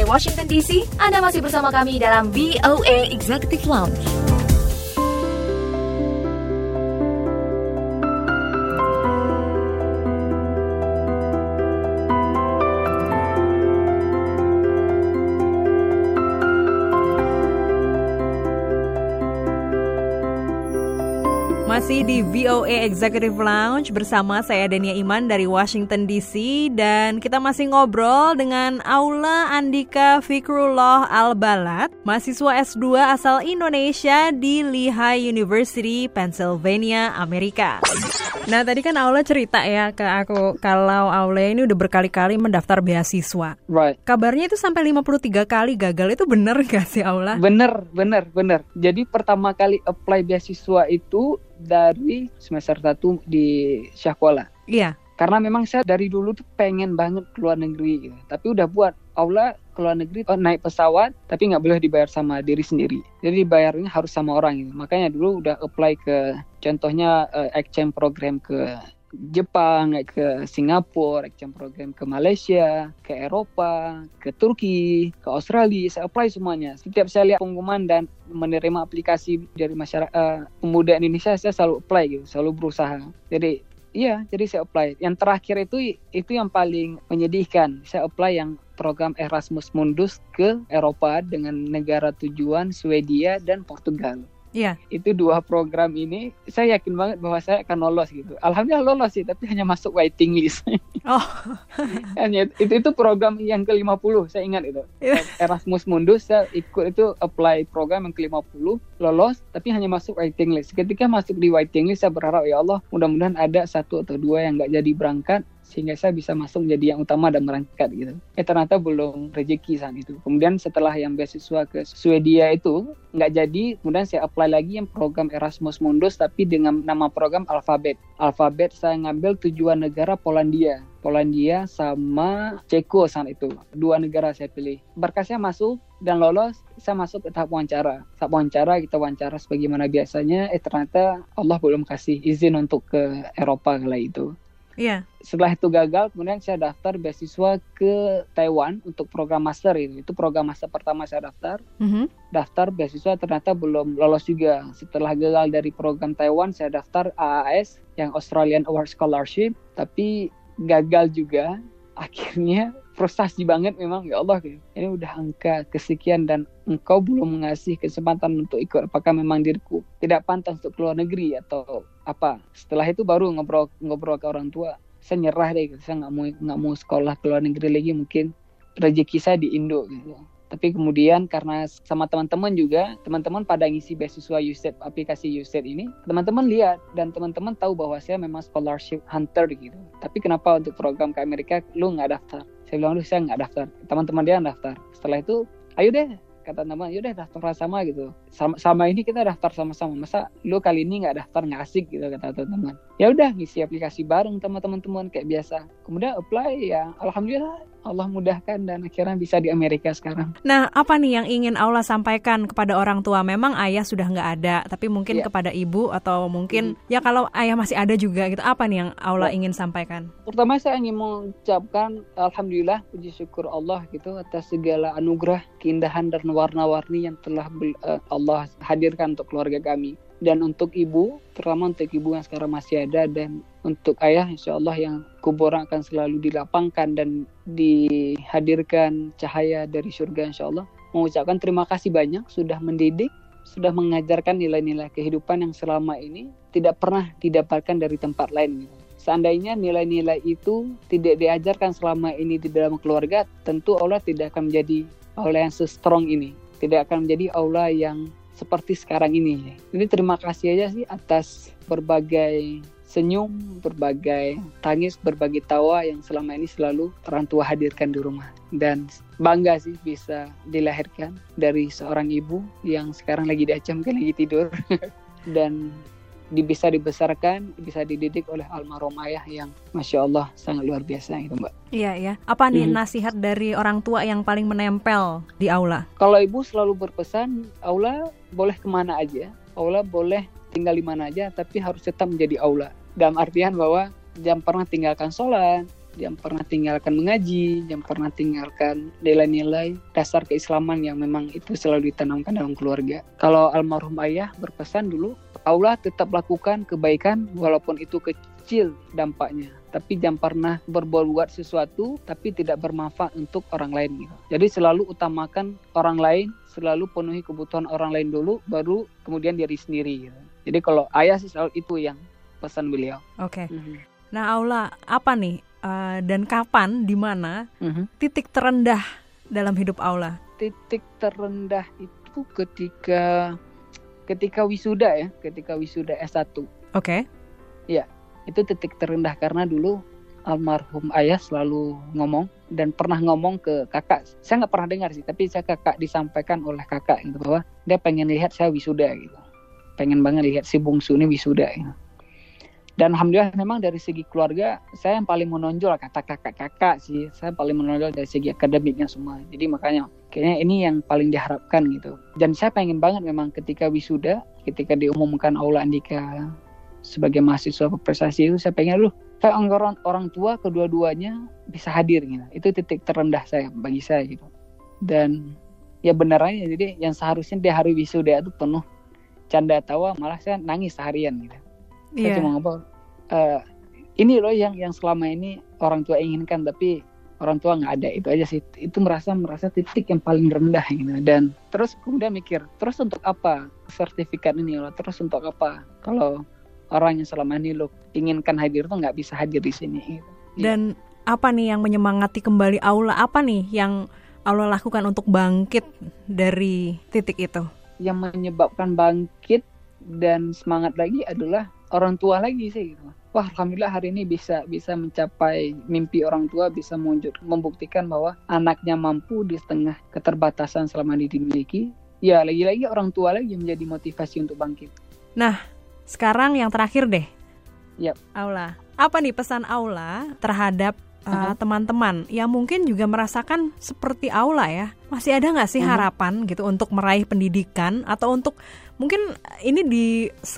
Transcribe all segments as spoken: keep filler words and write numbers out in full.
dari Washington D C, Anda masih bersama kami dalam V O A Executive Lounge. Masih di V O A Executive Lounge bersama saya Dania Iman dari Washington D C, dan kita masih ngobrol dengan Aula Andika Fikrullah Al-Balad, mahasiswa S dua asal Indonesia di Lehigh University, Pennsylvania, Amerika. Nah, tadi kan Aula cerita ya ke aku kalau Aula ini udah berkali-kali mendaftar beasiswa. Right. Kabarnya itu sampai lima puluh tiga kali gagal, itu bener gak sih Aula? Bener, bener, bener. Jadi pertama kali apply beasiswa itu dari semester satu di Syahkuala. Iya. Karena memang saya dari dulu tuh pengen banget keluar negeri gitu. Tapi udah buat Aula keluar negeri, oh, naik pesawat, tapi nggak boleh dibayar sama diri sendiri. Jadi dibayarnya harus sama orang gitu. Makanya dulu udah apply ke, contohnya uh, exchange program ke Jepang, ke Singapura, exchange program ke Malaysia, ke Eropa, ke Turki, ke Australia. Saya apply semuanya. Setiap saya lihat pengumuman dan menerima aplikasi dari masyarakat uh, pemuda Indonesia, saya selalu apply gitu, selalu berusaha. Jadi iya, jadi saya apply. Yang terakhir itu itu yang paling menyedihkan. Saya apply yang program Erasmus Mundus ke Eropa dengan negara tujuan Swedia dan Portugal. Iya. Itu dua program ini saya yakin banget bahwa saya akan lolos gitu. Alhamdulillah lolos sih, tapi hanya masuk waiting list. Oh. Hanya itu itu program yang ke lima puluh, saya ingat itu. Erasmus Mundus saya ikut itu, apply program yang ke lima puluh, lolos tapi hanya masuk waiting list. Ketika masuk di waiting list, saya berharap ya Allah, mudah-mudahan ada satu atau dua yang enggak jadi berangkat sehingga saya bisa masuk menjadi yang utama dan berangkat gitu. Eh ternyata belum rezeki saat itu. Kemudian setelah yang beasiswa ke Swedia itu nggak jadi, kemudian saya apply lagi yang program Erasmus Mundus tapi dengan nama program Alfabet. Alfabet saya ngambil tujuan negara Polandia. Polandia sama Ceko saat itu. Dua negara saya pilih. Berkasnya masuk dan lolos, saya masuk ke tahap wawancara. Tahap wawancara, kita wawancara sebagaimana biasanya. Eh ternyata Allah belum kasih izin untuk ke Eropa kala itu. Iya. Setelah itu gagal, kemudian saya daftar beasiswa ke Taiwan untuk program master itu. Itu program master pertama saya daftar. Mm-hmm. Daftar beasiswa ternyata belum lolos juga. Setelah gagal dari program Taiwan, saya daftar A A S yang Australian Award Scholarship, tapi gagal juga. Akhirnya frustasi banget memang, ya Allah, ini udah angka kesekian dan engkau belum mengasih kesempatan untuk ikut. Apakah memang diriku tidak pantas untuk keluar negeri atau apa? Setelah itu baru ngobrol ngobrol ke orang tua. Saya nyerah deh, saya nggak mau nggak mau sekolah ke luar negeri lagi, mungkin rezeki saya di Indo gitu. Tapi kemudian karena sama teman-teman juga, teman-teman pada ngisi beasiswa U S A I D, aplikasi U S A I D ini, teman-teman lihat dan teman-teman tahu bahwa saya memang scholarship hunter gitu. Tapi kenapa untuk program ke Amerika lu nggak daftar? Saya bilang, lu saya nggak daftar. Teman-teman dia daftar. Setelah itu, ayo deh, kata teman, yaudah daftar sama gitu. Sama, sama ini kita daftar sama-sama. Masa lu kali ini nggak daftar, nggak asik gitu, kata teman. Ya udah, ngisi aplikasi bareng sama teman-teman kayak biasa. Kemudian apply, ya alhamdulillah Allah mudahkan dan akhirnya bisa di Amerika sekarang. Nah, apa nih yang ingin Aula sampaikan kepada orang tua? Memang ayah sudah nggak ada, tapi mungkin yeah. kepada ibu atau mungkin mm. ya kalau ayah masih ada juga gitu. Apa nih yang Aula yeah. ingin sampaikan? Pertama saya ingin mengucapkan alhamdulillah, puji syukur Allah gitu atas segala anugerah, keindahan dan warna-warni yang telah uh, Allah hadirkan untuk keluarga kami. Dan untuk ibu, terutama untuk ibu yang sekarang masih ada, dan untuk ayah insya Allah yang kuburan akan selalu dilapangkan dan dihadirkan cahaya dari surga insya Allah. Mengucapkan terima kasih banyak sudah mendidik, sudah mengajarkan nilai-nilai kehidupan yang selama ini tidak pernah didapatkan dari tempat lain. Seandainya nilai-nilai itu tidak diajarkan selama ini di dalam keluarga, tentu Allah tidak akan menjadi aula yang se-strong ini, tidak akan menjadi aula yang seperti sekarang ini. Jadi terima kasih aja sih atas berbagai senyum, berbagai tangis, berbagai tawa yang selama ini selalu orang tua hadirkan di rumah. Dan bangga sih bisa dilahirkan dari seorang ibu yang sekarang lagi diacamkan, lagi tidur. Dan bisa dibesarkan, bisa dididik oleh almarhum ayah yang Masya Allah sangat luar biasa gitu Mbak. Iya ya. Apa nih hmm. nasihat dari orang tua yang paling menempel di aula? Kalau ibu selalu berpesan, aula boleh kemana aja, aula boleh tinggal di mana aja, tapi harus tetap menjadi aula. Dalam artian bahwa jangan pernah tinggalkan sholat, jangan pernah tinggalkan mengaji, jangan pernah tinggalkan nilai-nilai dasar keislaman yang memang itu selalu ditanamkan dalam keluarga. Kalau almarhum ayah berpesan dulu, Aula tetap lakukan kebaikan walaupun itu kecil dampaknya, tapi jangan pernah berbuat sesuatu tapi tidak bermanfaat untuk orang lain gitu. Jadi selalu utamakan orang lain, selalu penuhi kebutuhan orang lain dulu, baru kemudian diri sendiri gitu. Jadi kalau ayah sih selalu itu yang pesan beliau. Oke. Okay. Mm-hmm. Nah Aula, apa nih uh, dan kapan, di mana mm-hmm. titik terendah dalam hidup Aula? Titik terendah itu ketika ketika wisuda ya, ketika wisuda S satu. Oke. Okay. Ya, itu titik terendah karena dulu almarhum ayah selalu ngomong dan pernah ngomong ke kakak. Saya nggak pernah dengar sih, tapi saya kakak disampaikan oleh kakak gitu bahwa dia pengen lihat saya wisuda gitu. Pengen banget lihat si bungsu ini wisuda gitu. Dan alhamdulillah memang dari segi keluarga saya yang paling menonjol, kata kakak-kakak sih, saya paling menonjol dari segi akademiknya semua. Jadi makanya kayaknya ini yang paling diharapkan gitu. Dan saya pengen banget memang ketika wisuda, ketika diumumkan Aula Andika sebagai mahasiswa berprestasi itu, saya pengen dulu kayak orang orang tua kedua-duanya bisa hadir gitu. Itu titik terendah saya bagi saya gitu. Dan ya benerannya jadi yang seharusnya di hari wisuda itu penuh canda tawa, malah saya nangis seharian gitu. Saya yeah. cuma ngomong, uh, ini loh yang yang selama ini orang tua inginkan tapi orang tua nggak ada, itu aja sih. Itu merasa merasa titik yang paling rendah gitu. Dan terus kemudian mikir, terus untuk apa sertifikat ini loh? Terus untuk apa kalau orang yang selama ini lo inginkan hadir tuh nggak bisa hadir di sini gitu. Dan ya. Apa nih yang menyemangati kembali Aula? Apa nih yang Aula lakukan untuk bangkit dari titik itu? Yang menyebabkan bangkit dan semangat lagi adalah orang tua lagi sih gitu. Wah, alhamdulillah hari ini bisa bisa mencapai mimpi orang tua, bisa mewujud, membuktikan bahwa anaknya mampu di tengah keterbatasan selama ini dimiliki. Ya, lagi-lagi orang tua lagi menjadi motivasi untuk bangkit. Nah, sekarang yang terakhir deh. Yap. Aula, apa nih pesan Aula terhadap uh, uh-huh. teman-teman yang mungkin juga merasakan seperti Aula ya? Masih ada nggak sih uh-huh. harapan gitu untuk meraih pendidikan atau untuk mungkin ini di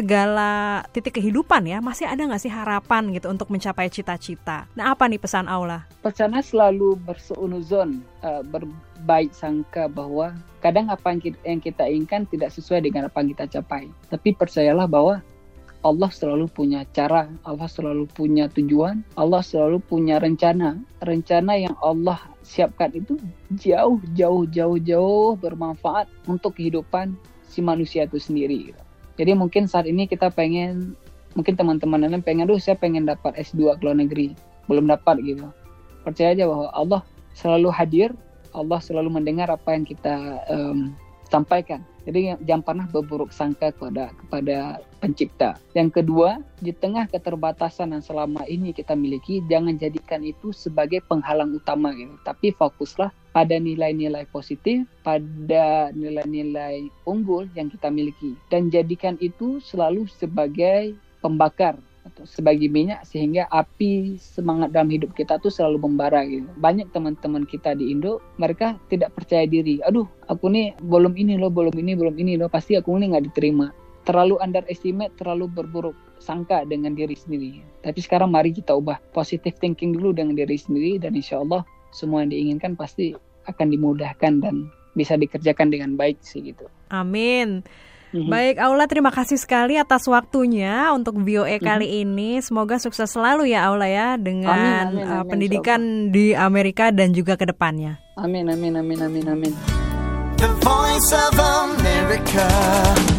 segala titik kehidupan ya, masih ada nggak sih harapan gitu untuk mencapai cita-cita? Nah, apa nih pesan Aula? Pesannya selalu berseunuzon, uh, berbaik sangka bahwa kadang apa yang kita, yang kita inginkan tidak sesuai dengan apa yang kita capai. Tapi percayalah bahwa Allah selalu punya cara, Allah selalu punya tujuan, Allah selalu punya rencana. Rencana yang Allah siapkan itu jauh, jauh, jauh, jauh bermanfaat untuk kehidupan si manusia itu sendiri gitu. Jadi mungkin saat ini kita pengen, mungkin teman-teman lain pengen, aduh saya pengen dapat S dua ke luar negeri, belum dapat gitu. Percaya aja bahwa Allah selalu hadir, Allah selalu mendengar apa yang kita um, sampaikan. Jadi jangan pernah berburuk sangka kepada kepada pencipta. Yang kedua, di tengah keterbatasan yang selama ini kita miliki, jangan jadikan itu sebagai penghalang utama gitu. Tapi fokuslah pada nilai-nilai positif, pada nilai-nilai unggul yang kita miliki. Dan jadikan itu selalu sebagai pembakar atau sebagai minyak sehingga api semangat dalam hidup kita tuh selalu membara gitu. Banyak teman-teman kita di Indo, mereka tidak percaya diri. Aduh, aku nih belum ini loh, belum ini, belum ini loh, pasti aku nih nggak diterima. Terlalu underestimate, terlalu berburuk sangka dengan diri sendiri. Tapi sekarang mari kita ubah, positive thinking dulu dengan diri sendiri, dan insya Allah semua yang diinginkan pasti akan dimudahkan dan bisa dikerjakan dengan baik sih gitu. Amin. Mm-hmm. Baik Aula, terima kasih sekali atas waktunya untuk V O E mm-hmm. kali ini. Semoga sukses selalu ya Aula ya dengan amin, amin, amin, uh, pendidikan amin. Di Amerika dan juga ke depannya. Amin, amin, amin, amin, amin. The Voice of America.